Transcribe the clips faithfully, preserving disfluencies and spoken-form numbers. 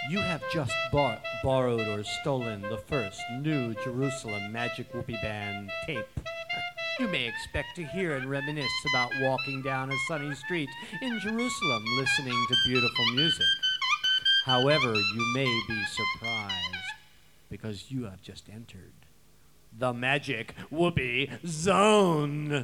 You have just bought, borrowed, or stolen the first New Jerusalem Magic Whoopee Band tape. You may expect to hear and reminisce about walking down a sunny street in Jerusalem listening to beautiful music. However, you may be surprised because you have just entered the Magic Whoopee Zone.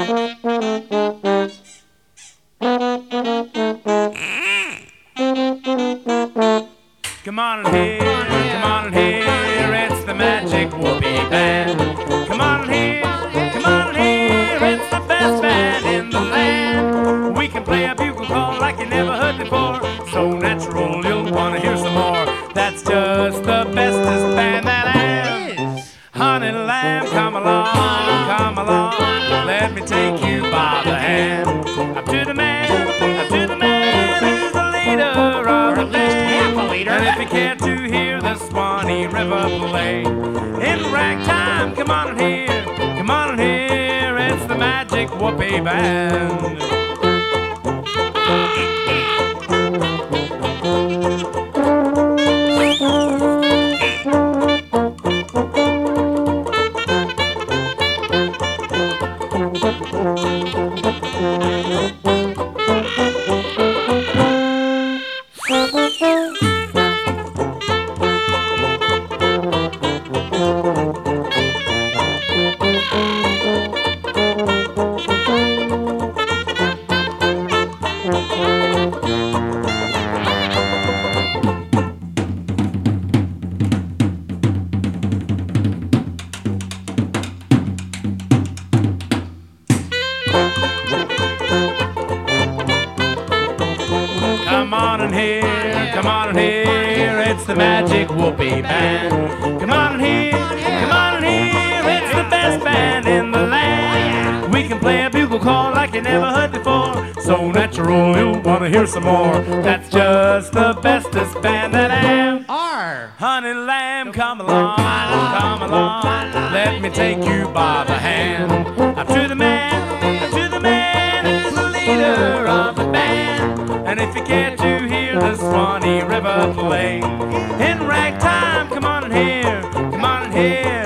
Come on in here, come on in here, it's the Magic Whoopee Band. Come on in here, come on in here, it's the best band in the land. We can play a bugle call like you never heard before, so natural you'll want to hear some more. That's just the bestest band that is. Honey lamb, come along, come along, let me take you by the hand. Up to the man, up to the man who's the leader of the band. And if you care to hear the Swanee River play in ragtime, come on in here, come on in here, it's the Magic Whoopee Band. Come on in here, come on in here, it's the Magic Whoopee Band. Come on in here, come on in here, it's the best band in the land. We can play a bugle call like you never heard before, so natural you'll want to hear some more. That's just the bestest band that I am. R. Honey lamb, come along, come along, let me take you by the hand. Up to the man, up to the man who's the leader of the band. And if you care to hear the Swanee River play in ragtime, come on in here, come on in here.